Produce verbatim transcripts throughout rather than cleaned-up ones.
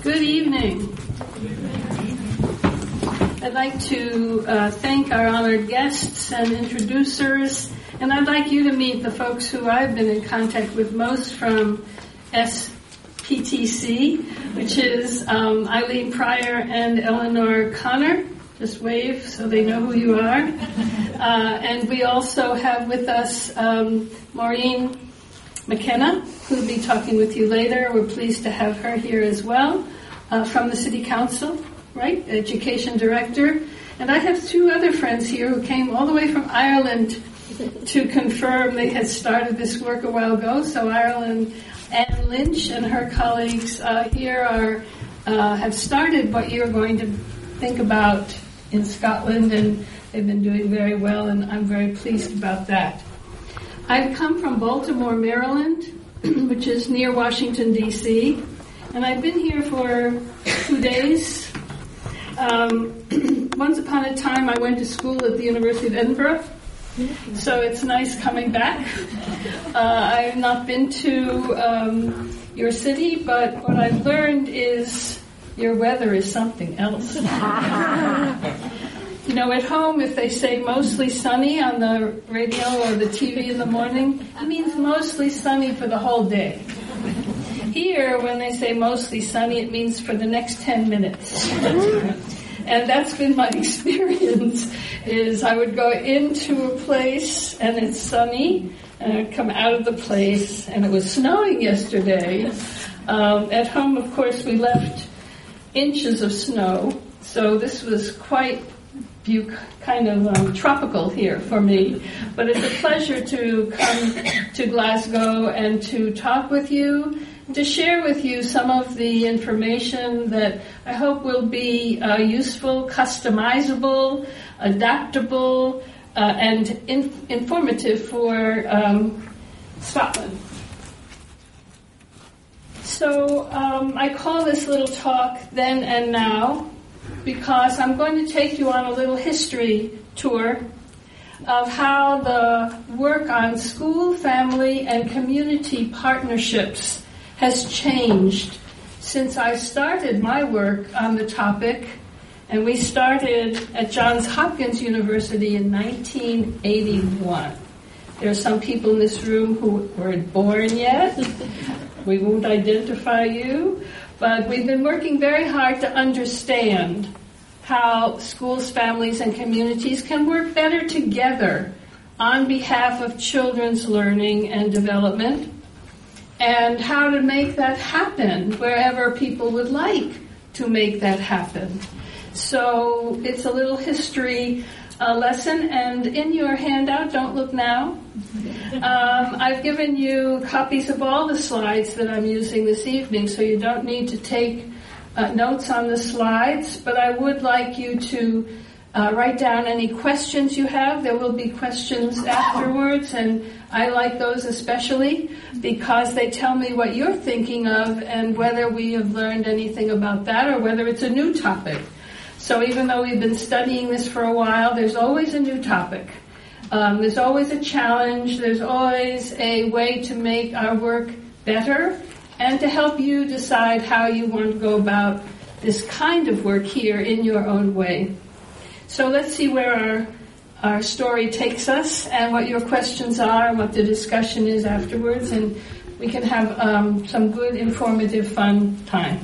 Good evening. I'd like to uh, thank our honored guests and introducers, and I'd like you to meet the folks who I've been in contact with most from S P T C, which is um, Eileen Pryor and Eleanor Connor. Just wave so they know who you are. Uh, and we also have with us um, Maureen McKenna, who will be talking with you later. We're pleased to have her here as well, uh, from the City Council, right? Education Director. And I have two other friends here who came all the way from Ireland to confirm they had started this work a while ago. So Ireland, Anne Lynch and her colleagues uh, here are uh, have started what you're going to think about in Scotland, and they've been doing very well, and I'm very pleased about that. I've come from Baltimore, Maryland, which is near Washington, D C, and I've been here for two days. Um, once upon a time, I went to school at the University of Edinburgh, so it's nice coming back. Uh, I've not been to um, your city, but what I've learned is your weather is something else. You know, at home, if they say mostly sunny on the radio or the T V in the morning, it means mostly sunny for the whole day. Here, when they say mostly sunny, it means for the next ten minutes. And that's been my experience, is I would go into a place and it's sunny, and I'd come out of the place and it was snowing yesterday. Um, at home, of course, we left inches of snow, so this was quite bu- kind of um, tropical here for me. But it's a pleasure to come to Glasgow and to talk with you, to share with you some of the information that I hope will be uh, useful, customizable, adaptable, uh, and in- informative for um, Scotland. So um, I call this little talk Then and Now because I'm going to take you on a little history tour of how the work on school, family, and community partnerships has changed since I started my work on the topic. And we started at Johns Hopkins University in nineteen eighty-one. There are some people in this room who weren't born yet. We won't identify you, but we've been working very hard to understand how schools, families, and communities can work better together on behalf of children's learning and development, and how to make that happen wherever people would like to make that happen. So it's a little history uh, lesson, and in your handout, don't look now, Um, I've given you copies of all the slides that I'm using this evening, so you don't need to take uh, notes on the slides, but I would like you to uh, write down any questions you have. There will be questions afterwards, and I like those especially because they tell me what you're thinking of and whether we have learned anything about that or whether it's a new topic. So even though we've been studying this for a while, there's always a new topic. Um, there's always a challenge. There's always a way to make our work better and to help you decide how you want to go about this kind of work here in your own way. So let's see where our, our story takes us and what your questions are and what the discussion is afterwards, and we can have um, some good, informative, fun time.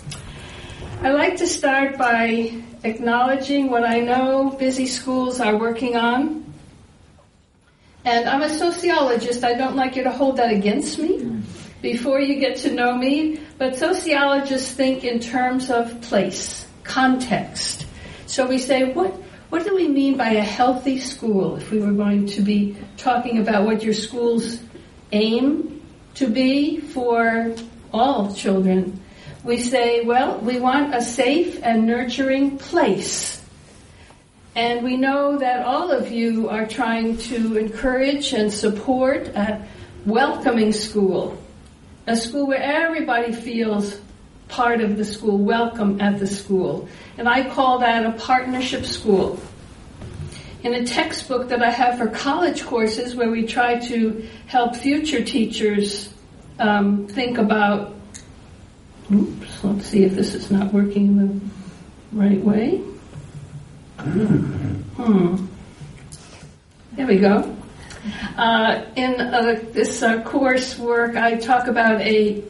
I like to start by acknowledging what I know busy schools are working on. And I'm a sociologist. I don't like you to hold that against me before you get to know me. But sociologists think in terms of place, context. So we say, what what do we mean by a healthy school if we were going to be talking about what your schools aim to be for all children? We say, well, we want a safe and nurturing place. And we know that all of you are trying to encourage and support a welcoming school, a school where everybody feels part of the school, welcome at the school. And I call that a partnership school. In a textbook that I have for college courses where we try to help future teachers um, think about Oops, let's see if this is not working in the right way. Hmm. There we go. Uh, in uh, this uh, coursework, I talk about a...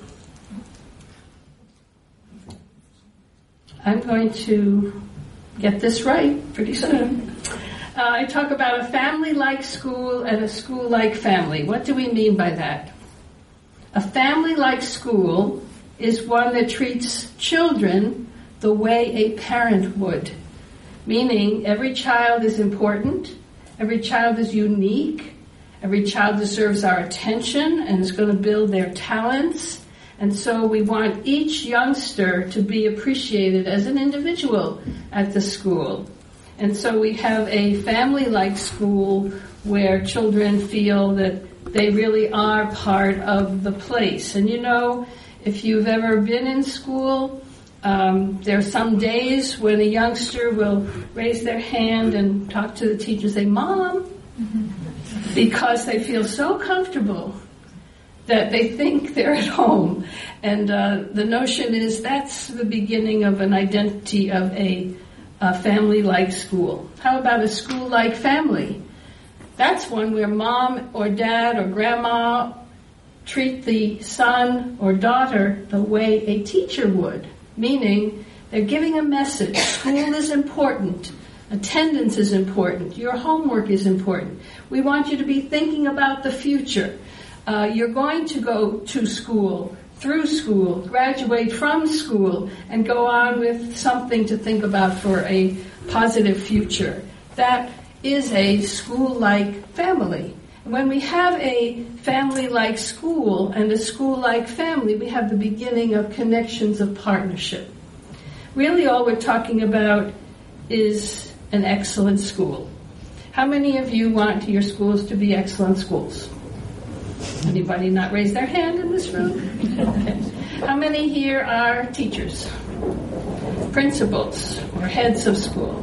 I'm going to get this right pretty soon. Uh, I talk about a family-like school and a school-like family. What do we mean by that? A family-like school is one that treats children the way a parent would, meaning every child is important, every child is unique, every child deserves our attention and is going to build their talents, and so we want each youngster to be appreciated as an individual at the school. And so we have a family-like school where children feel that they really are part of the place. And you know, if you've ever been in school, um, there are some days when a youngster will raise their hand and talk to the teacher and say, "Mom," mm-hmm. because they feel so comfortable that they think they're at home. And uh, the notion is that's the beginning of an identity of a, a family-like school. How about a school-like family? That's one where mom or dad or grandma treat the son or daughter the way a teacher would, meaning they're giving a message. School is important. Attendance is important. Your homework is important. We want you to be thinking about the future. Uh, you're going to go to school, through school, graduate from school, and go on with something to think about for a positive future. That is a school-like family. When we have a family-like school and a school-like family, we have the beginning of connections of partnership. Really all we're talking about is an excellent school. How many of you want your schools to be excellent schools? Anybody not raise their hand in this room? Okay. How many here are teachers, principals, or heads of school?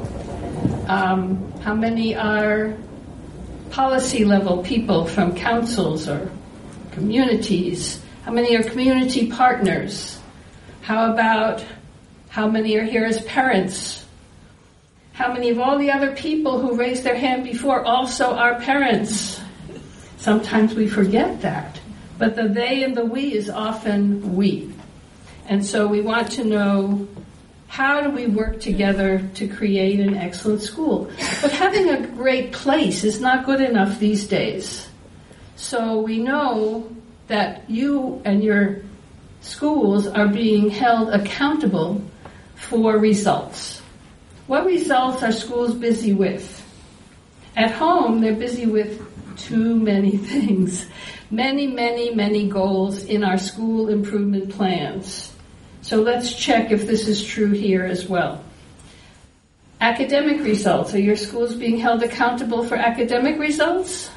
Um, how many are policy level people from councils or communities? How many are community partners? How about how many are here as parents? How many of all the other people who raised their hand before also are parents? Sometimes we forget that. But the they and the we is often we. And so we want to know, how do we work together to create an excellent school? But having a great place is not good enough these days. So we know that you and your schools are being held accountable for results. What results are schools busy with? At home, they're busy with too many things. Many, many, many goals in our school improvement plans. So let's check if this is true here as well. Academic results. Are your schools being held accountable for academic results?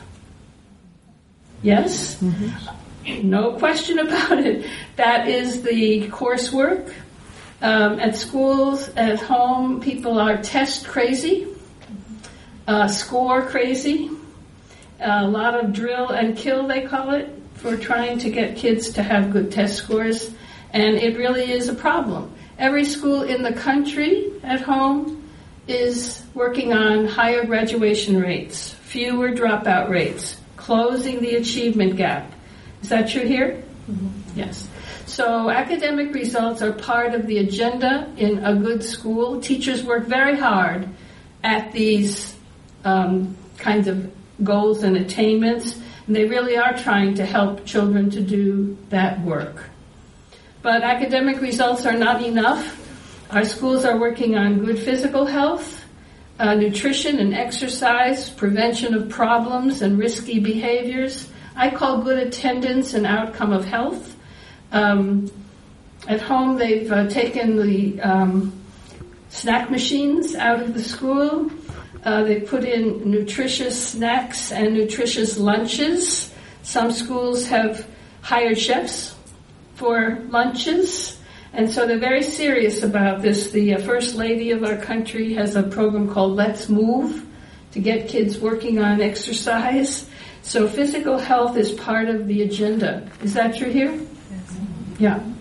Yes? Mm-hmm. No question about it. That is the coursework. Um, at schools, at home, people are test crazy, uh, score crazy. A lot of drill and kill, they call it, for trying to get kids to have good test scores. And it really is a problem. Every school in the country at home is working on higher graduation rates, fewer dropout rates, closing the achievement gap. Is that true here? Mm-hmm. Yes. So academic results are part of the agenda in a good school. Teachers work very hard at these um, kinds of goals and attainments, and they really are trying to help children to do that work. But academic results are not enough. Our schools are working on good physical health, uh, nutrition and exercise, prevention of problems and risky behaviors. I call good attendance an outcome of health. Um, at home, they've uh, taken the um, snack machines out of the school. Uh, they put in nutritious snacks and nutritious lunches. Some schools have hired chefs for lunches, and so they're very serious about this. The uh, First Lady of our country has a program called Let's Move to get kids working on exercise. So physical health is part of the agenda. Is that true here? Yes. Yeah.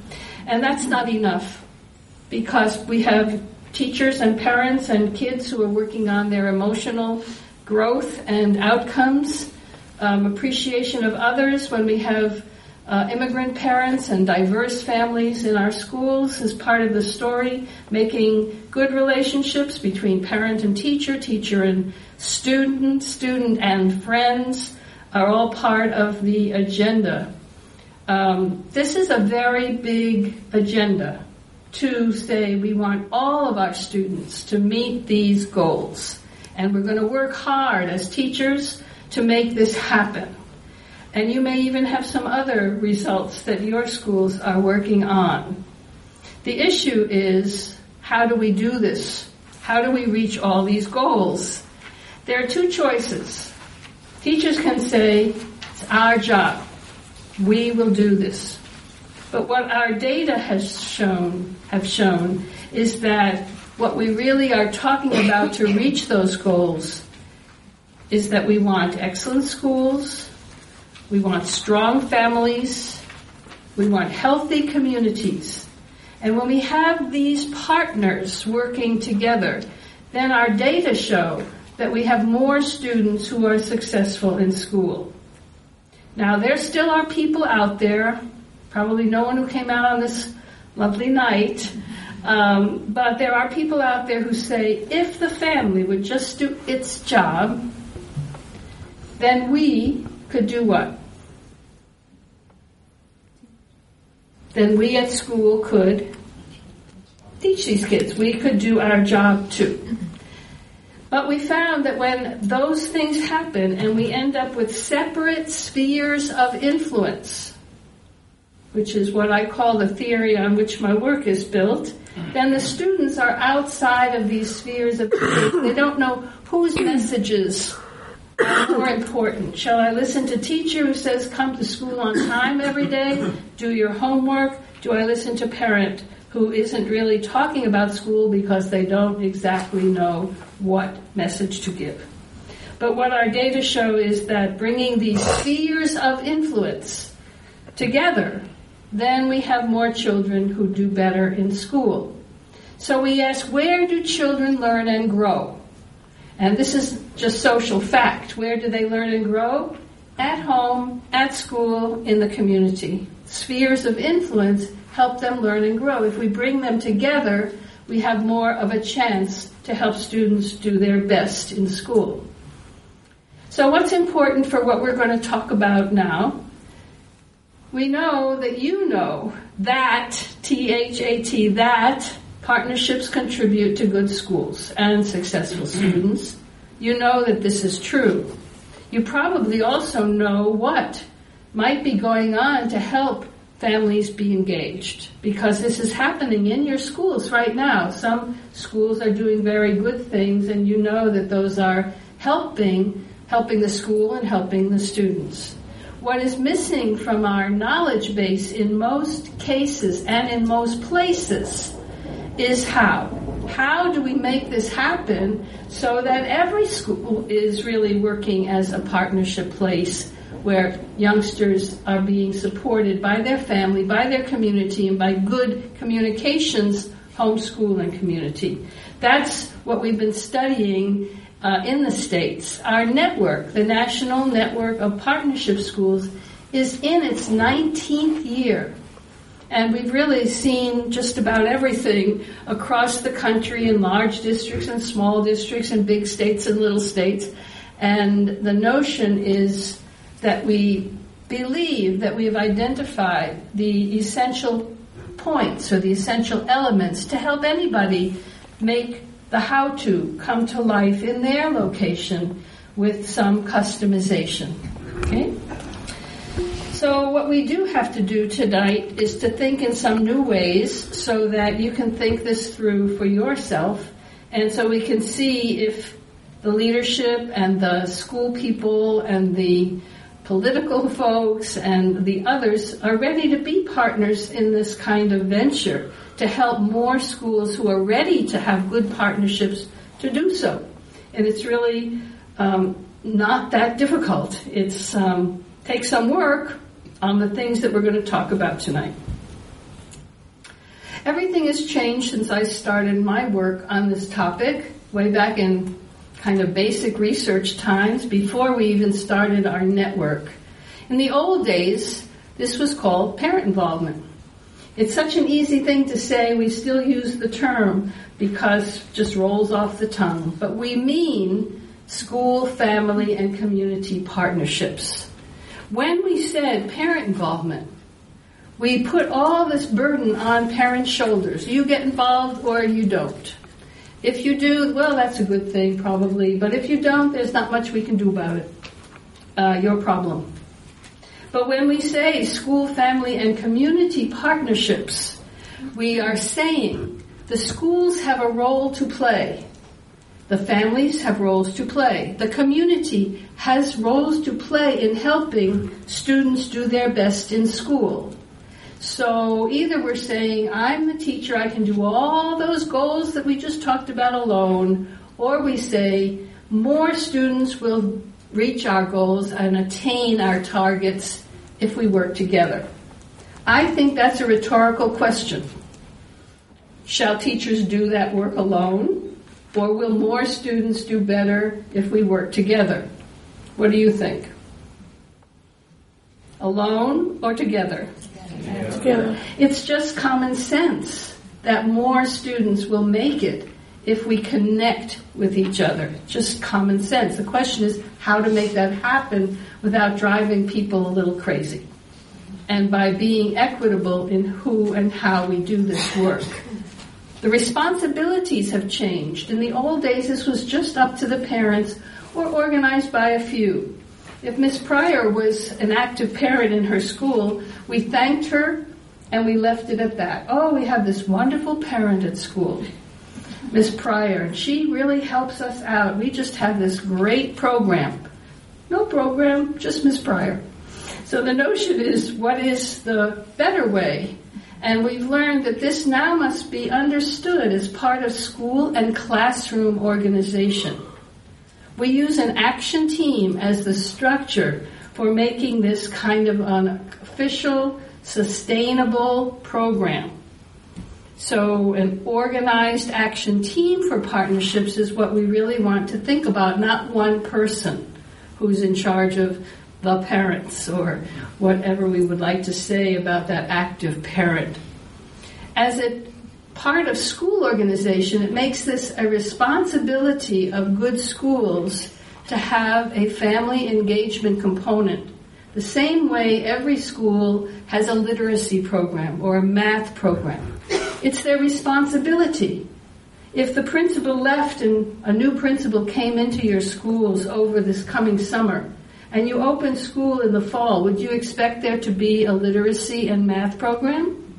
And that's not enough, because we have teachers and parents and kids who are working on their emotional growth and outcomes, um, appreciation of others. When we have uh, immigrant parents and diverse families in our schools as part of the story, making good relationships between parent and teacher, teacher and student, student and friends are all part of the agenda. Um, this is a very big agenda to say we want all of our students to meet these goals. And we're going to work hard as teachers to make this happen. And you may even have some other results that your schools are working on. The issue is, how do we do this? How do we reach all these goals? There are two choices. Teachers can say, it's our job. We will do this. But what our data has shown, have shown is that what we really are talking about to reach those goals is that we want excellent schools, we want strong families, we want healthy communities. And when we have these partners working together, then our data show that we have more students who are successful in school. Now, there still are people out there, probably no one who came out on this lovely night, um, but there are people out there who say, if the family would just do its job, then we could do what? Then we at school could teach these kids. We could do our job too. But we found that when those things happen and we end up with separate spheres of influence, which is what I call the theory on which my work is built, then the students are outside of these spheres of influence. They don't know whose messages are more important. Shall I listen to teacher who says come to school on time every day, do your homework? Do I listen to parent who isn't really talking about school because they don't exactly know what message to give? But what our data show is that bringing these spheres of influence together, then we have more children who do better in school. So we ask, where do children learn and grow? And this is just social fact. Where do they learn and grow? At home, at school, in the community. Spheres of influence help them learn and grow. If we bring them together, we have more of a chance to help students do their best in school. So what's important for what we're going to talk about now? We know that you know that, T H A T, that partnerships contribute to good schools and successful students. You know that this is true. You probably also know what might be going on to help families be engaged, because this is happening in your schools right now. Some schools are doing very good things, and you know that those are helping, helping the school and helping the students. What is missing from our knowledge base in most cases and in most places is how. How do we make this happen so that every school is really working as a partnership place where youngsters are being supported by their family, by their community, and by good communications, homeschooling community? That's what we've been studying uh, in the States. Our network, the National Network of Partnership Schools, is in its nineteenth year. And we've really seen just about everything across the country in large districts and small districts and big states and little states. And the notion is that we believe that we've identified the essential points or the essential elements to help anybody make the how-to come to life in their location with some customization. Okay? So what we do have to do tonight is to think in some new ways so that you can think this through for yourself, and so we can see if the leadership and the school people and the political folks and the others are ready to be partners in this kind of venture to help more schools who are ready to have good partnerships to do so. And it's really um, not that difficult. It's um, takes some work on the things that we're going to talk about tonight. Everything has changed since I started my work on this topic, way back in kind of basic research times, before we even started our network. In the old days, this was called parent involvement. It's such an easy thing to say, we still use the term because it just rolls off the tongue. But we mean school, family, and community partnerships. When we said parent involvement, we put all this burden on parents' shoulders. You get involved or you don't. If you do, well, that's a good thing probably. But if you don't, there's not much we can do about it. Uh, your problem. But when we say school, family, and community partnerships, we are saying the schools have a role to play. The families have roles to play. The community has roles to play in helping students do their best in school. So either we're saying, I'm the teacher, I can do all those goals that we just talked about alone, or we say, more students will reach our goals and attain our targets if we work together. I think that's a rhetorical question. Shall teachers do that work alone, or will more students do better if we work together? What do you think? Alone or together? Together. It's just common sense that more students will make it if we connect with each other. Just common sense. The question is how to make that happen without driving people a little crazy. And by being equitable in who and how we do this work. The responsibilities have changed. In the old days, this was just up to the parents or organized by a few. If Miss Pryor was an active parent in her school, we thanked her and we left it at that. Oh, we have this wonderful parent at school, Miss Pryor, and she really helps us out. We just have this great program. No program, just Miss Pryor. So the notion is, what is the better way? And we've learned that this now must be understood as part of school and classroom organization. We use an action team as the structure for making this kind of an official, sustainable program. So an organized action team for partnerships is what we really want to think about, not one person who's in charge of the parents or whatever we would like to say about that active parent. As a part of school organization, it makes this a responsibility of good schools to have a family engagement component. The same way every school has a literacy program or a math program. It's their responsibility. If the principal left and a new principal came into your schools over this coming summer, and you opened school in the fall, would you expect there to be a literacy and math program?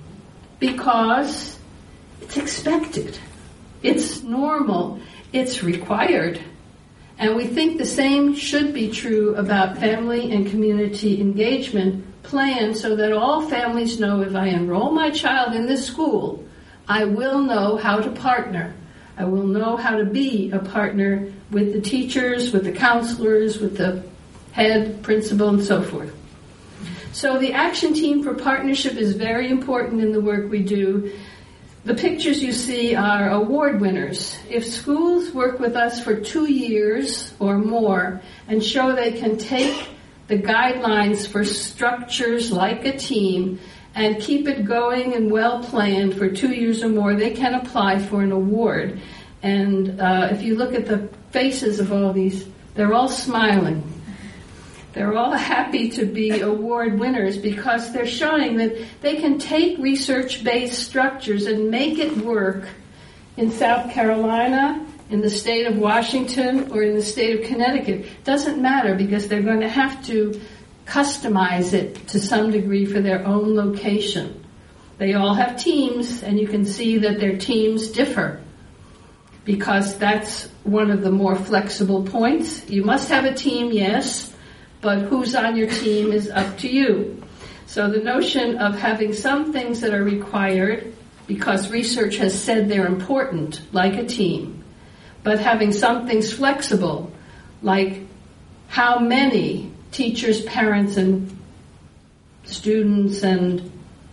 Because it's expected. It's normal. It's required. And we think the same should be true about family and community engagement planned so that all families know if I enroll my child in this school, I will know how to partner. I will know how to be a partner with the teachers, with the counselors, with the head, principal, and so forth. So the action team for partnership is very important in the work we do. The pictures you see are award winners. If schools work with us for two years or more and show they can take the guidelines for structures like a team and keep it going and well planned for two years or more, they can apply for an award. And uh, if you look at the faces of all these, they're all smiling. They're all happy to be award winners because they're showing that they can take research-based structures and make it work in South Carolina, in the state of Washington, or in the state of Connecticut. It doesn't matter because they're going to have to customize it to some degree for their own location. They all have teams, and you can see that their teams differ because that's one of the more flexible points. You must have a team, yes, but who's on your team is up to you. So the notion of having some things that are required because research has said they're important, like a team, but having some things flexible, like how many teachers, parents, and students and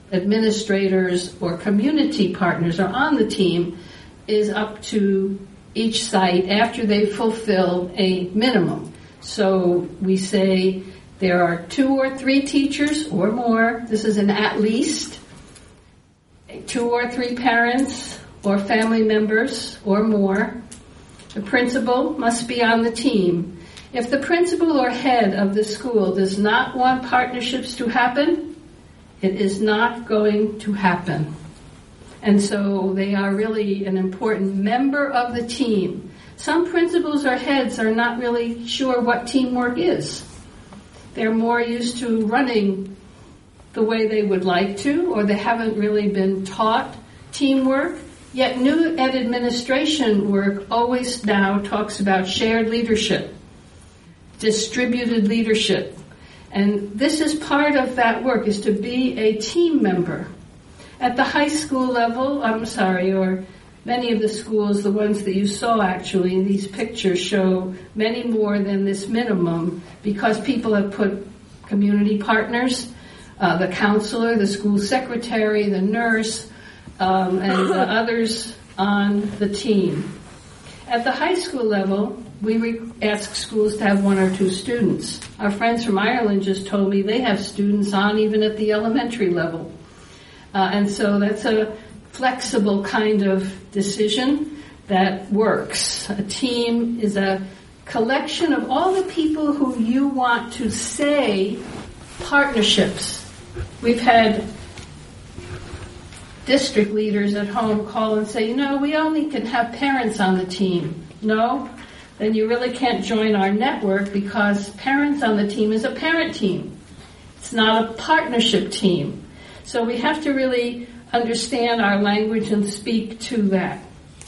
administrators or community partners are on the team is up to each site after they fulfill a minimum. So we say there are two or three teachers or more. This is an at least. Two or three parents or family members or more. The principal must be on the team. If the principal or head of the school does not want partnerships to happen, it is not going to happen. And so they are really an important member of the team. Some principals or heads are not really sure what teamwork is. They're more used to running the way they would like to, or they haven't really been taught teamwork. Yet new ed administration work always now talks about shared leadership, distributed leadership. And this is part of that work, is to be a team member. At the high school level, I'm sorry, or many of the schools, the ones that you saw actually in these pictures, show many more than this minimum because people have put community partners, uh, the counselor, the school secretary, the nurse, um, and the others on the team. At the high school level, we re- ask schools to have one or two students. Our friends from Ireland just told me they have students on even at the elementary level. Uh, and so that's a flexible kind of decision that works. A team is a collection of all the people who you want to say partnerships. We've had district leaders at home call and say, you know, we only can have parents on the team. No? Then you really can't join our network because parents on the team is a parent team. It's not a partnership team. So we have to really understand our language and speak to that.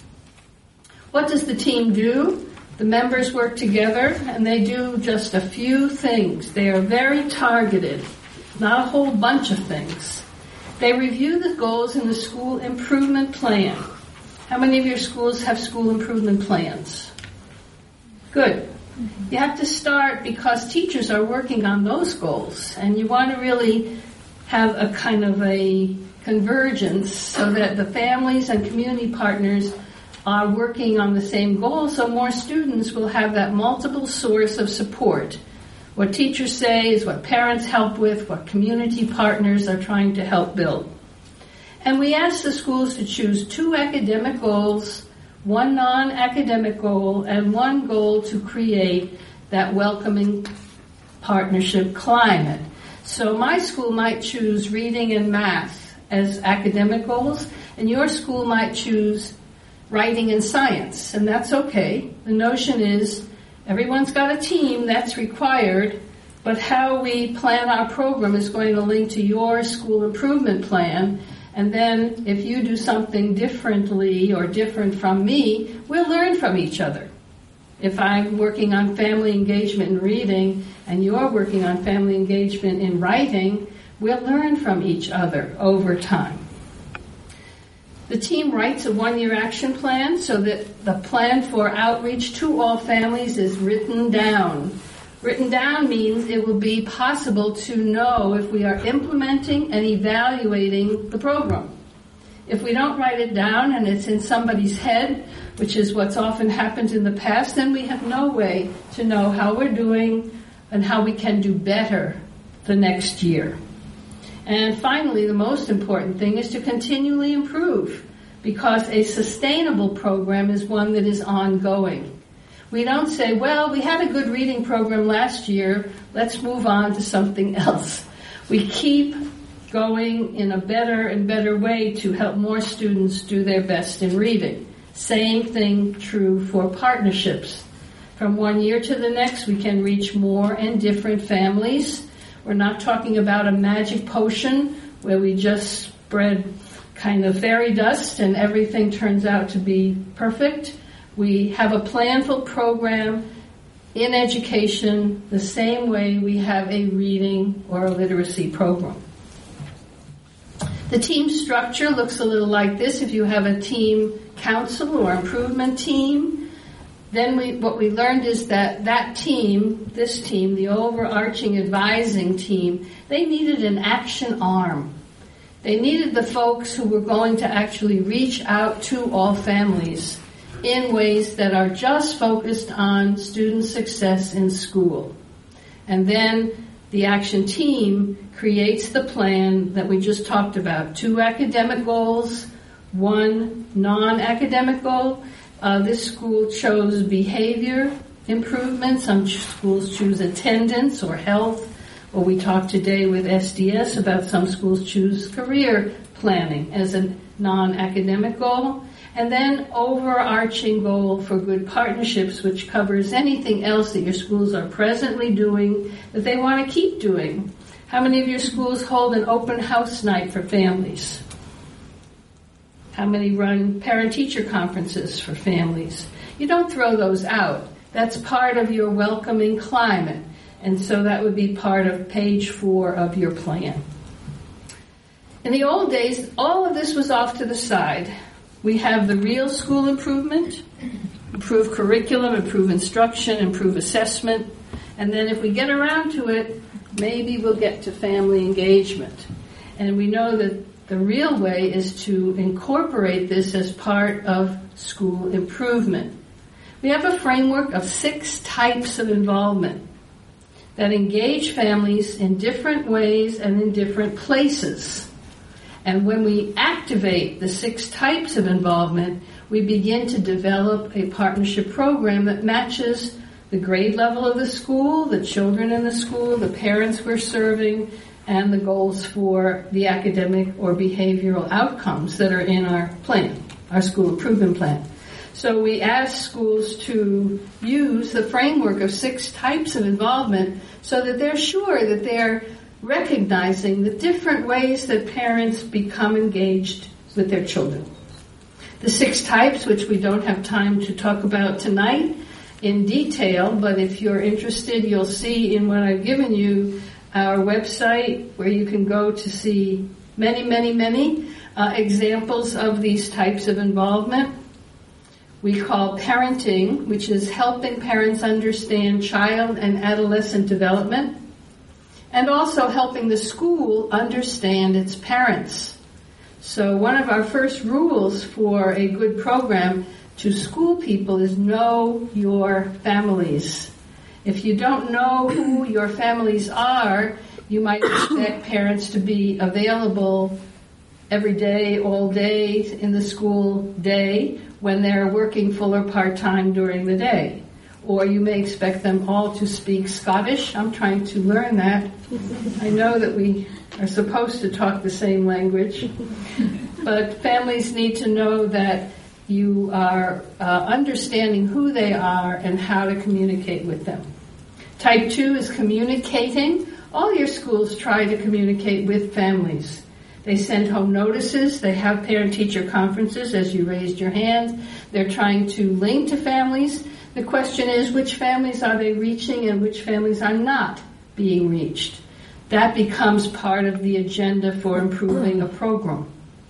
What does the team do? The members work together and they do just a few things. They are very targeted, not a whole bunch of things. They review the goals in the school improvement plan. How many of your schools have school improvement plans? Good. You have to start because teachers are working on those goals, and you want to really have a kind of a convergence so that the families and community partners are working on the same goal, so more students will have that multiple source of support. What teachers say is what parents help with, what community partners are trying to help build. And we ask the schools to choose two academic goals, one non-academic goal, and one goal to create that welcoming partnership climate. So my school might choose reading and math as academic goals, and your school might choose writing and science, and that's okay. The notion is everyone's got a team that's required, but how we plan our program is going to link to your school improvement plan. And then if you do something differently or different from me, we'll learn from each other. If I'm working on family engagement in reading and you're working on family engagement in writing, we'll learn from each other over time. The team writes a one-year action plan so that the plan for outreach to all families is written down. Written down means it will be possible to know if we are implementing and evaluating the program. If we don't write it down and it's in somebody's head, which is what's often happened in the past, then we have no way to know how we're doing and how we can do better the next year. And finally, the most important thing is to continually improve, because a sustainable program is one that is ongoing. We don't say, well, we had a good reading program last year, let's move on to something else. We keep going in a better and better way to help more students do their best in reading. Same thing true for partnerships. From one year to the next, we can reach more and different families. We're not talking about a magic potion where we just spread kind of fairy dust and everything turns out to be perfect. We have a planful program in education the same way we have a reading or a literacy program. The team structure looks a little like this. If you have a team council or improvement team, then we, what we learned is that that team, this team, the overarching advising team, they needed an action arm. They needed the folks who were going to actually reach out to all families in ways that are just focused on student success in school. And then the action team creates the plan that we just talked about. Two academic goals, one non-academic goal. Uh, this school chose behavior improvement. Some ch- schools choose attendance or health. Or we talked today with S D S about some schools choose career planning as a non-academic goal. And then overarching goal for good partnerships, which covers anything else that your schools are presently doing that they want to keep doing. How many of your schools hold an open house night for families? How many run parent-teacher conferences for families? You don't throw those out. That's part of your welcoming climate. And so that would be part of page four of your plan. In the old days, all of this was off to the side. We have the real school improvement, improve curriculum, improve instruction, improve assessment. And then if we get around to it, maybe we'll get to family engagement. And we know that the real way is to incorporate this as part of school improvement. We have a framework of six types of involvement that engage families in different ways and in different places. And when we activate the six types of involvement, we begin to develop a partnership program that matches the grade level of the school, the children in the school, the parents we're serving, and the goals for the academic or behavioral outcomes that are in our plan, our school improvement plan. So we ask schools to use the framework of six types of involvement so that they're sure that they're recognizing the different ways that parents become engaged with their children. The six types, which we don't have time to talk about tonight in detail, but if you're interested, you'll see in what I've given you our website where you can go to see many, many, many uh, examples of these types of involvement. We call parenting, which is helping parents understand child and adolescent development, and also helping the school understand its parents. So one of our first rules for a good program to school people is know your families. If you don't know who your families are, you might expect parents to be available every day, all day in the school day when they're working full or part-time during the day. Or you may expect them all to speak Scottish. I'm trying to learn that. I know that we are supposed to talk the same language. But families need to know that you are uh, understanding who they are and how to communicate with them. Type two is communicating. All your schools try to communicate with families. They send home notices. They have parent-teacher conferences, as you raised your hand. They're trying to link to families. The question is, which families are they reaching and which families are not being reached? That becomes part of the agenda for improving a program.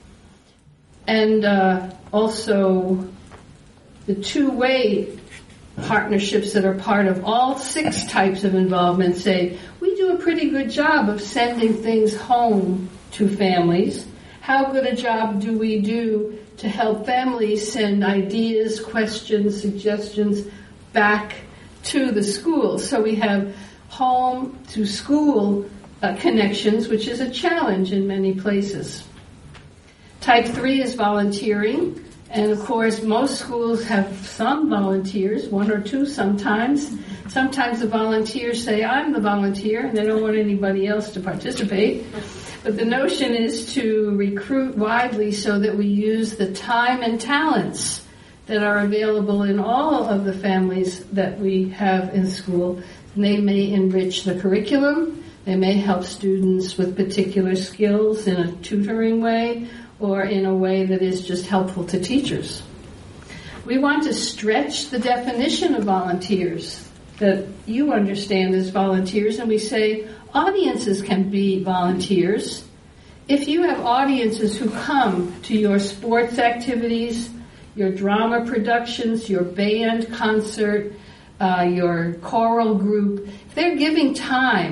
And uh, also the two-way partnerships that are part of all six types of involvement say, we do a pretty good job of sending things home to families. How good a job do we do to help families send ideas, questions, suggestions back to the school? So we have home to school uh, connections, which is a challenge in many places. Type three is volunteering. And of course, most schools have some volunteers, one or two sometimes. Sometimes the volunteers say, I'm the volunteer, and they don't want anybody else to participate. But the notion is to recruit widely so that we use the time and talents that are available in all of the families that we have in school. And they may enrich the curriculum. They may help students with particular skills in a tutoring way or in a way that is just helpful to teachers. We want to stretch the definition of volunteers that you understand as volunteers, and we say audiences can be volunteers. If you have audiences who come to your sports activities, your drama productions, your band concert, uh, your choral group, if they're giving time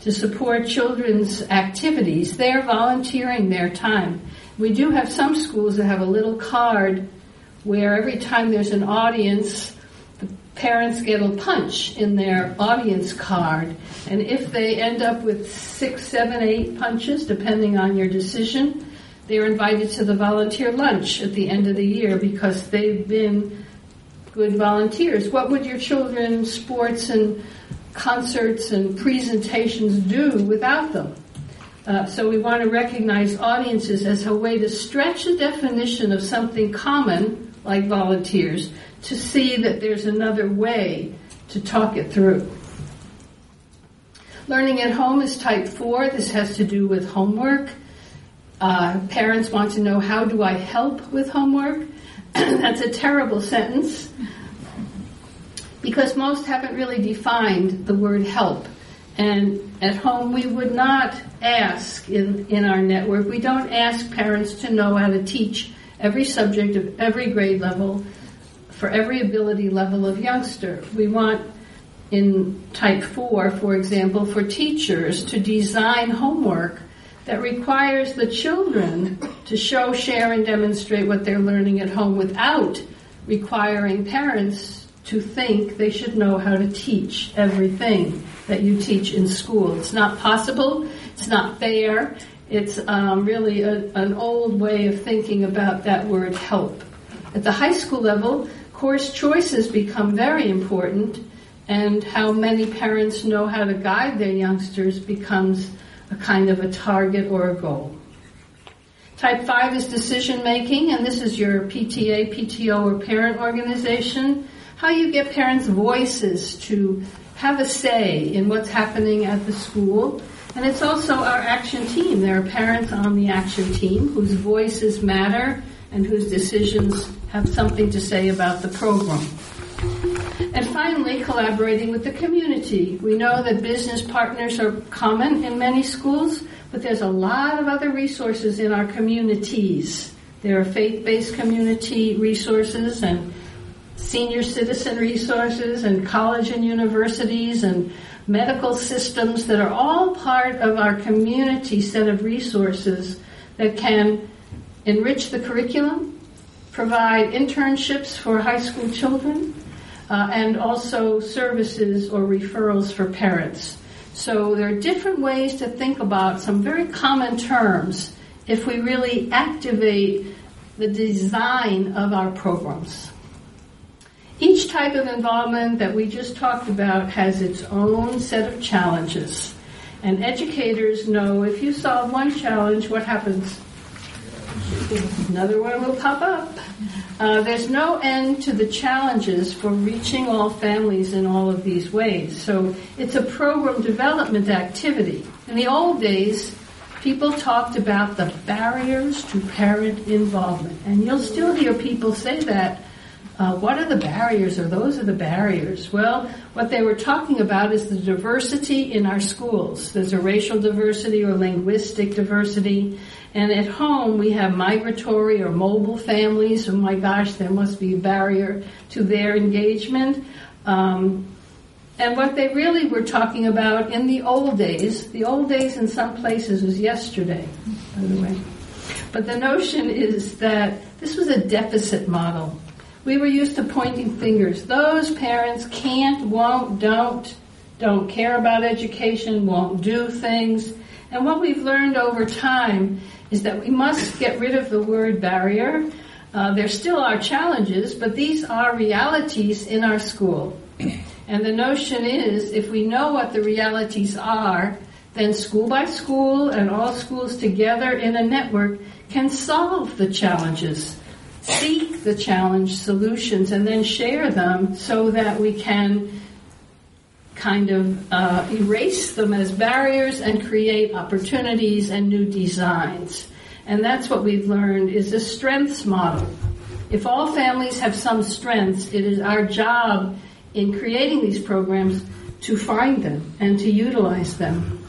to support children's activities. They're volunteering their time. We do have some schools that have a little card where every time there's an audience, the parents get a punch in their audience card. And if they end up with six, seven, eight punches, depending on your decision, they're invited to the volunteer lunch at the end of the year because they've been good volunteers. What would your children's sports and concerts and presentations do without them? Uh, so we want to recognize audiences as a way to stretch the definition of something common, like volunteers, to see that there's another way to talk it through. Learning at home is type four. This has to do with homework. Uh, parents want to know, how do I help with homework? That's a terrible sentence because most haven't really defined the word help. And at home we would not ask in, in our network, we don't ask parents to know how to teach every subject of every grade level for every ability level of youngster. We want, in type four, for example, for teachers to design homework that requires the children to show, share, and demonstrate what they're learning at home without requiring parents to think they should know how to teach everything that you teach in school. It's not possible. It's not fair. It's um, really a, an old way of thinking about that word help. At the high school level, course choices become very important, and how many parents know how to guide their youngsters becomes a kind of a target or a goal. Type five is decision making, and this is your P T A, P T O, or parent organization. How you get parents' voices to have a say in what's happening at the school. And it's also our action team. There are parents on the action team whose voices matter and whose decisions have something to say about the program. And finally, collaborating with the community. We know that business partners are common in many schools, but there's a lot of other resources in our communities. There are faith-based community resources and senior citizen resources and college and universities and medical systems that are all part of our community set of resources that can enrich the curriculum, provide internships for high school children, uh, and also services or referrals for parents. So there are different ways to think about some very common terms if we really activate the design of our programs. Each type of involvement that we just talked about has its own set of challenges. And educators know if you solve one challenge, what happens? Another one will pop up. Uh, there's no end to the challenges for reaching all families in all of these ways. So it's a program development activity. In the old days, people talked about the barriers to parent involvement. And you'll still hear people say that. Uh, what are the barriers, or those are the barriers? Well, what they were talking about is the diversity in our schools. There's a racial diversity or linguistic diversity. And at home, we have migratory or mobile families. Oh my gosh, there must be a barrier to their engagement. Um, and what they really were talking about in the old days, the old days in some places was yesterday, by the way. But the notion is that this was a deficit model. We were used to pointing fingers. Those parents can't, won't, don't, don't care about education, won't do things. And what we've learned over time is that we must get rid of the word barrier. Uh, there still are challenges, but these are realities in our school. And the notion is, if we know what the realities are, then school by school and all schools together in a network can solve the challenges, seek the challenge solutions, and then share them so that we can kind of uh, erase them as barriers and create opportunities and new designs. And that's what we've learned is a strengths model. If all families have some strengths, it is our job in creating these programs to find them and to utilize them.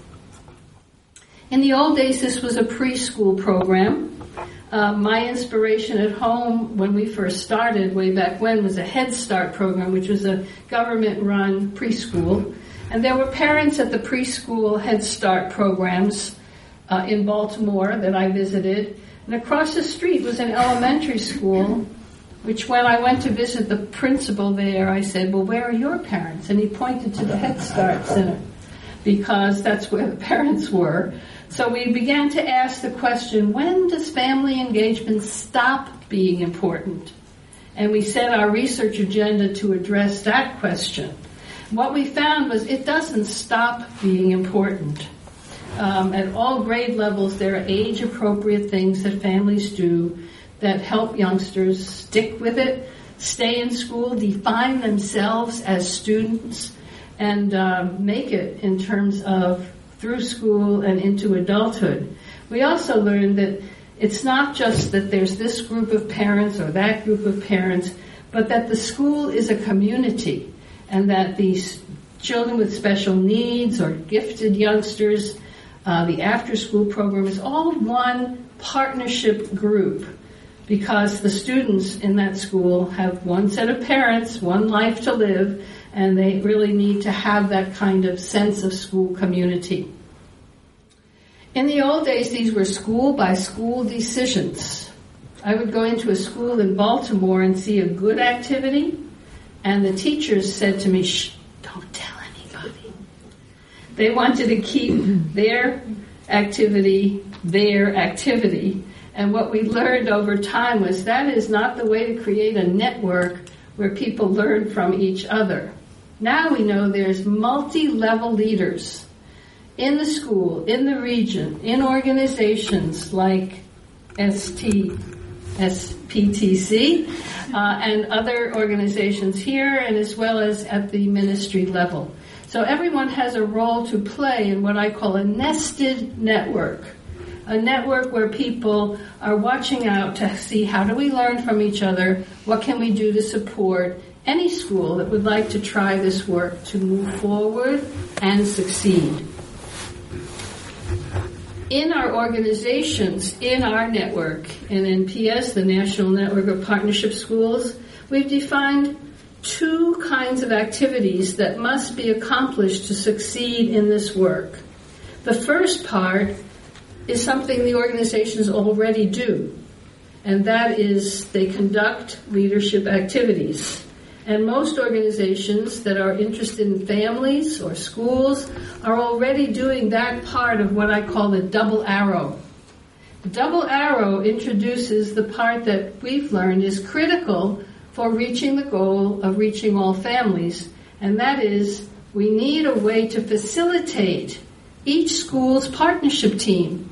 In the old days, this was a preschool program. Uh, my inspiration at home when we first started way back when was a Head Start program, which was a government-run preschool. And there were parents at the preschool Head Start programs uh, in Baltimore that I visited. And across the street was an elementary school, which when I went to visit the principal there, I said, well, where are your parents? And he pointed to the Head Start Center, because that's where the parents were. So we began to ask the question, when does family engagement stop being important? And we set our research agenda to address that question. What we found was it doesn't stop being important. Um, at all grade levels, there are age-appropriate things that families do that help youngsters stick with it, stay in school, define themselves as students, and um, make it in terms of through school and into adulthood. We also learned that it's not just that there's this group of parents or that group of parents, but that the school is a community, and that these children with special needs or gifted youngsters, uh, the after-school program is all one partnership group, because the students in that school have one set of parents, one life to live, and they really need to have that kind of sense of school community. In the old days, these were school-by-school decisions. I would go into a school in Baltimore and see a good activity, and the teachers said to me, shh, don't tell anybody. They wanted to keep their activity their activity. And what we learned over time was that is not the way to create a network where people learn from each other. Now we know there's multi-level leaders in the school, in the region, in organizations like S T, S P T C, uh, and other organizations here, and as well as at the ministry level. So everyone has a role to play in what I call a nested network. A network where people are watching out to see how do we learn from each other, what can we do to support any school that would like to try this work to move forward and succeed. In our organizations, in our network, in N P S, the National Network of Partnership Schools, we've defined two kinds of activities that must be accomplished to succeed in this work. The first part is something the organizations already do, and that is they conduct leadership activities. And most organizations that are interested in families or schools are already doing that part of what I call the double arrow. The double arrow introduces the part that we've learned is critical for reaching the goal of reaching all families, and that is we need a way to facilitate each school's partnership team.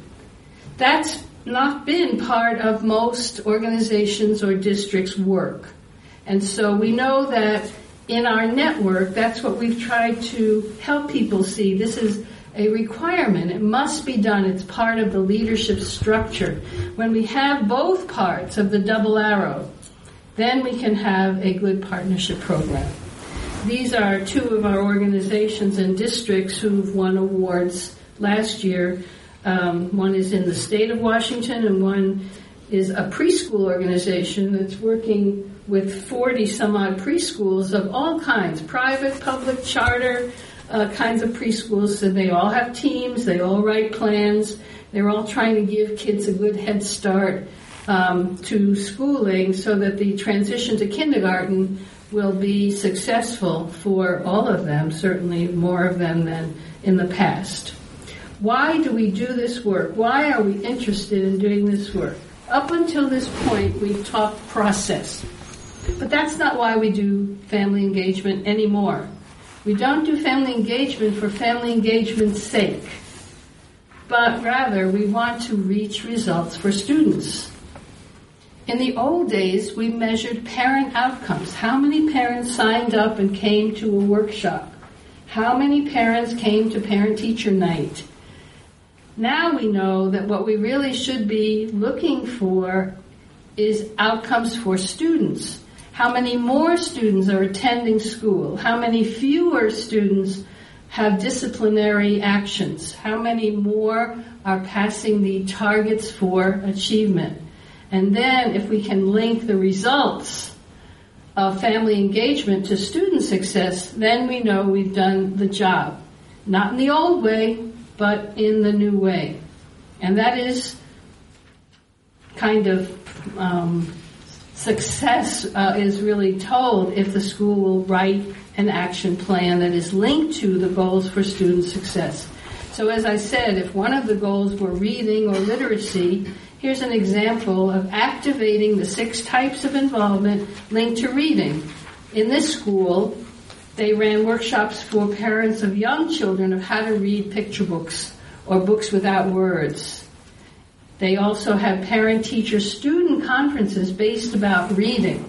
That's not been part of most organizations or districts' work. And so we know that in our network, that's what we've tried to help people see. This is a requirement. It must be done. It's part of the leadership structure. When we have both parts of the double arrow, then we can have a good partnership program. These are two of our organizations and districts who've won awards last year. Um, one is in the state of Washington, and one is a preschool organization that's working with forty some odd preschools of all kinds, private, public, charter, uh, kinds of preschools. And they all have teams, they all write plans, they're all trying to give kids a good head start um, to schooling so that the transition to kindergarten will be successful for all of them, certainly more of them than in the past. Why do we do this work? Why are we interested in doing this work? Up until this point, we've talked process. But that's not why we do family engagement anymore. We don't do family engagement for family engagement's sake, but rather we want to reach results for students. In the old days, we measured parent outcomes. How many parents signed up and came to a workshop? How many parents came to parent-teacher night? Now we know that what we really should be looking for is outcomes for students. How many more students are attending school? How many fewer students have disciplinary actions? How many more are passing the targets for achievement? And then if we can link the results of family engagement to student success, then we know we've done the job. Not in the old way, but in the new way. And that is kind of um, success uh, is really told if the school will write an action plan that is linked to the goals for student success. So as I said, if one of the goals were reading or literacy, here's an example of activating the six types of involvement linked to reading. In this school, they ran workshops for parents of young children of how to read picture books or books without words. They also have parent-teacher-student conferences based about reading.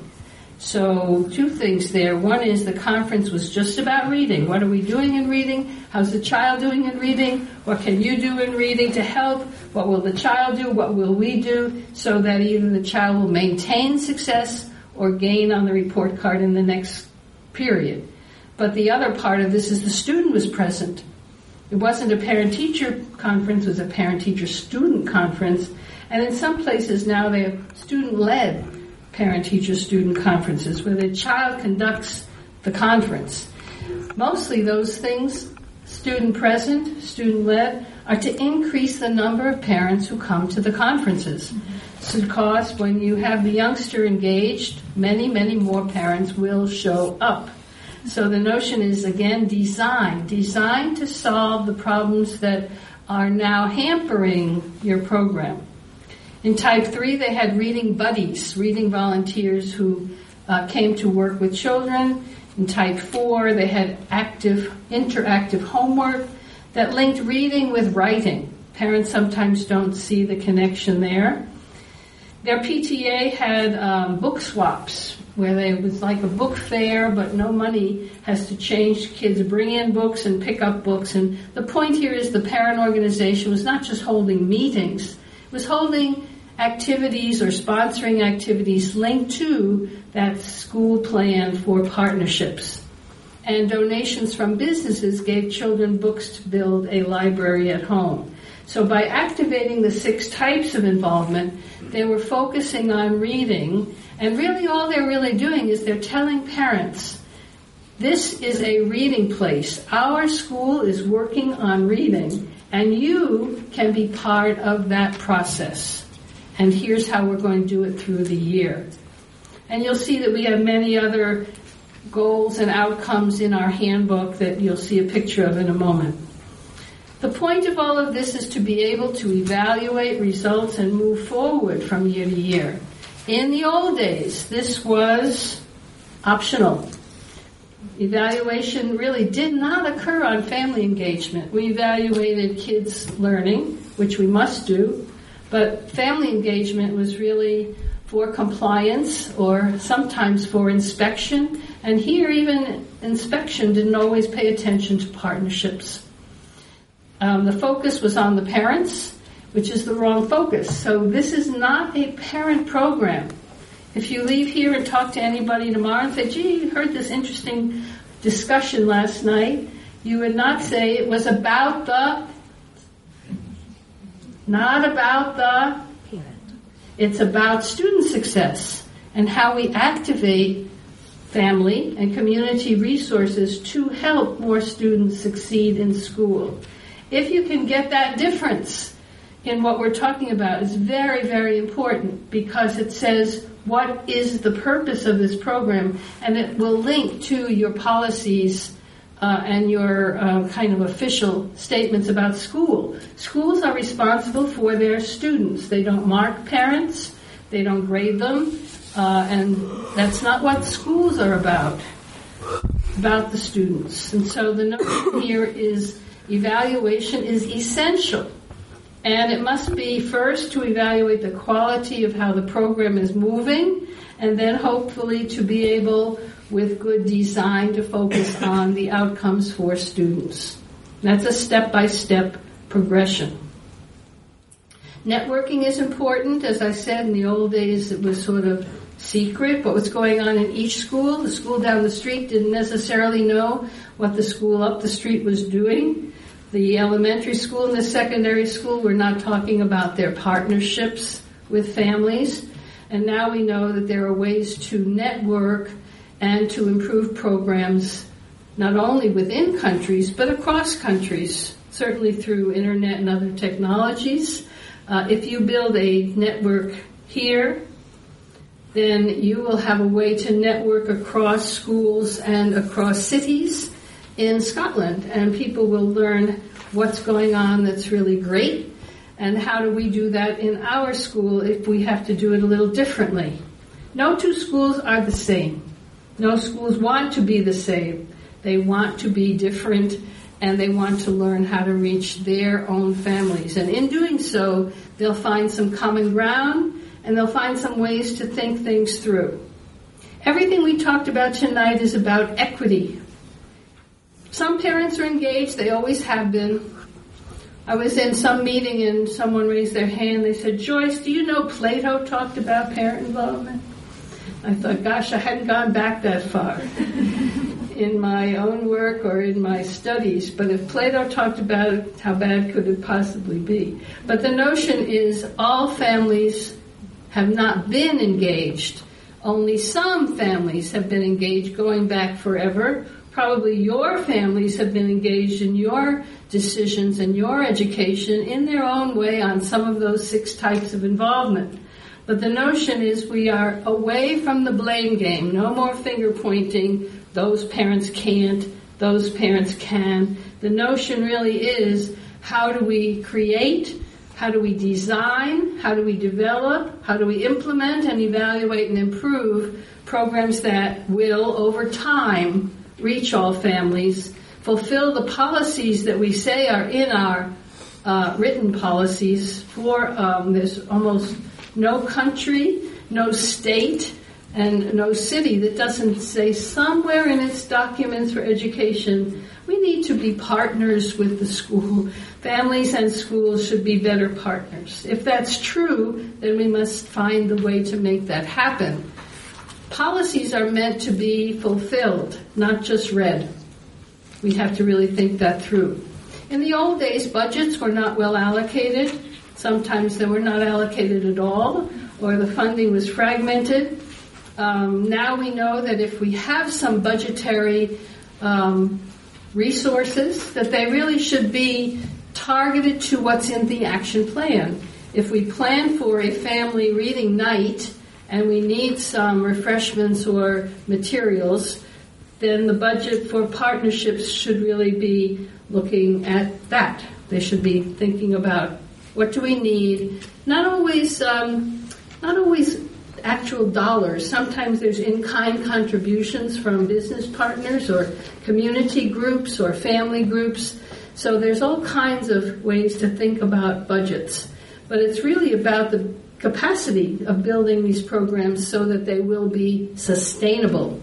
So two things there. One is the conference was just about reading. What are we doing in reading? How's the child doing in reading? What can you do in reading to help? What will the child do? What will we do? So that either the child will maintain success or gain on the report card in the next period. But the other part of this is the student was present. It wasn't a parent-teacher conference, it was a parent-teacher-student conference. And in some places now they have student-led parent-teacher-student conferences where the child conducts the conference. Mostly those things, student-present, student-led, are to increase the number of parents who come to the conferences. Mm-hmm. Because when you have the youngster engaged, many, many more parents will show up. So the notion is, again, design. Design to solve the problems that are now hampering your program. In type three, they had reading buddies, reading volunteers who uh, came to work with children. In type four, they had active, interactive homework that linked reading with writing. Parents sometimes don't see the connection there. Their P T A had um, book swaps, where they, it was like a book fair, but no money has to change. Kids bring in books and pick up books. And the point here is the parent organization was not just holding meetings, it was holding activities or sponsoring activities linked to that school plan for partnerships. And donations from businesses gave children books to build a library at home. So by activating the six types of involvement, they were focusing on reading, and really all they're really doing is they're telling parents, this is a reading place. Our school is working on reading, and you can be part of that process. And here's how we're going to do it through the year. And you'll see that we have many other goals and outcomes in our handbook that you'll see a picture of in a moment. The point of all of this is to be able to evaluate results and move forward from year to year. In the old days, this was optional. Evaluation really did not occur on family engagement. We evaluated kids' learning, which we must do, but family engagement was really for compliance or sometimes for inspection. And here even inspection didn't always pay attention to partnerships. Um, the focus was on the parents, which is the wrong focus. So this is not a parent program. If you leave here and talk to anybody tomorrow and say, gee, you heard this interesting discussion last night, you would not say it was about the, not about the, it's about student success and how we activate family and community resources to help more students succeed in school. If you can get that difference in what we're talking about, it's very, very important because it says what is the purpose of this program, and it will link to your policies uh, and your uh, kind of official statements about school. Schools are responsible for their students. They don't mark parents, they don't grade them, uh, and that's not what schools are about, about the students. And so the notion here is evaluation is essential. And it must be first to evaluate the quality of how the program is moving, and then hopefully to be able, with good design, to focus on the outcomes for students. That's a step-by-step progression. Networking is important. As I said, in the old days it was sort of secret what was going on in each school. The school down the street didn't necessarily know what the school up the street was doing. The elementary school and the secondary school were not talking about their partnerships with families. And now we know that there are ways to network and to improve programs not only within countries but across countries, certainly through internet and other technologies. Uh, if you build a network here, then you will have a way to network across schools and across cities in Scotland, and people will learn what's going on that's really great, and how do we do that in our school if we have to do it a little differently. No two schools are the same. No schools want to be the same. They want to be different, and they want to learn how to reach their own families. And in doing so, they'll find some common ground, and they'll find some ways to think things through. Everything we talked about tonight is about equity. Some parents are engaged, they always have been. I was in some meeting and someone raised their hand. They said, Joyce, do you know Plato talked about parent involvement? I thought, gosh, I hadn't gone back that far in my own work or in my studies. But if Plato talked about it, how bad could it possibly be? But the notion is all families have not been engaged. Only some families have been engaged going back forever. Probably your families have been engaged in your decisions and your education in their own way on some of those six types of involvement. But the notion is we are away from the blame game. No more finger pointing. Those parents can't. Those parents can. The notion really is, how do we create? How do we design? How do we develop? How do we implement and evaluate and improve programs that will, over time, reach all families, fulfill the policies that we say are in our uh, written policies for, um, there's almost no country, no state, and no city that doesn't say somewhere in its documents for education, we need to be partners with the school. Families and schools should be better partners. If that's true, then we must find the way to make that happen. Policies are meant to be fulfilled, not just read. We have to really think that through. In the old days, budgets were not well allocated. Sometimes they were not allocated at all, or the funding was fragmented. Um, now we know that if we have some budgetary um, resources, that they really should be targeted to what's in the action plan. If we plan for a family reading night and we need some refreshments or materials, then the budget for partnerships should really be looking at that. They should be thinking about what do we need. Not always, um, not always actual dollars. Sometimes there's in-kind contributions from business partners or community groups or family groups. So there's all kinds of ways to think about budgets. But it's really about the capacity of building these programs so that they will be sustainable.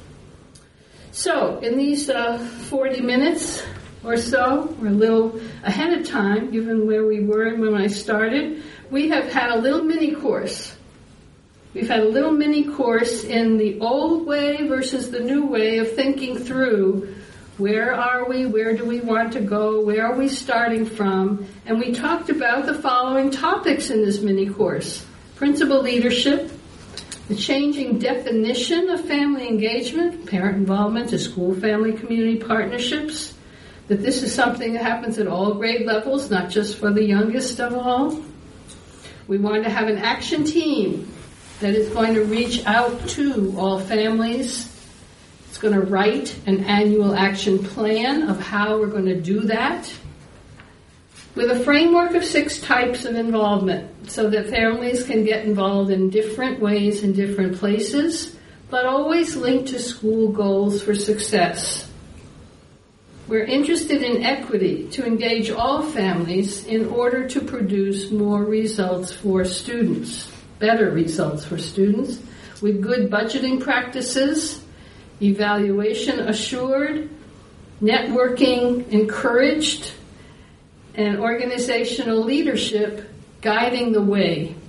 So in these uh, forty minutes or so, we're a little ahead of time, given where we were when I started, we have had a little mini course. We've had a little mini course in the old way versus the new way of thinking through where are we, where do we want to go, where are we starting from, and we talked about the following topics in this mini course. Principal leadership, the changing definition of family engagement, parent involvement to school, family, community partnerships, that this is something that happens at all grade levels, not just for the youngest of all. We want to have an action team that is going to reach out to all families. It's going to write an annual action plan of how we're going to do that, with a framework of six types of involvement so that families can get involved in different ways in different places, but always linked to school goals for success. We're interested in equity to engage all families in order to produce more results for students, better results for students, with good budgeting practices, evaluation assured, networking encouraged, and organizational leadership guiding the way.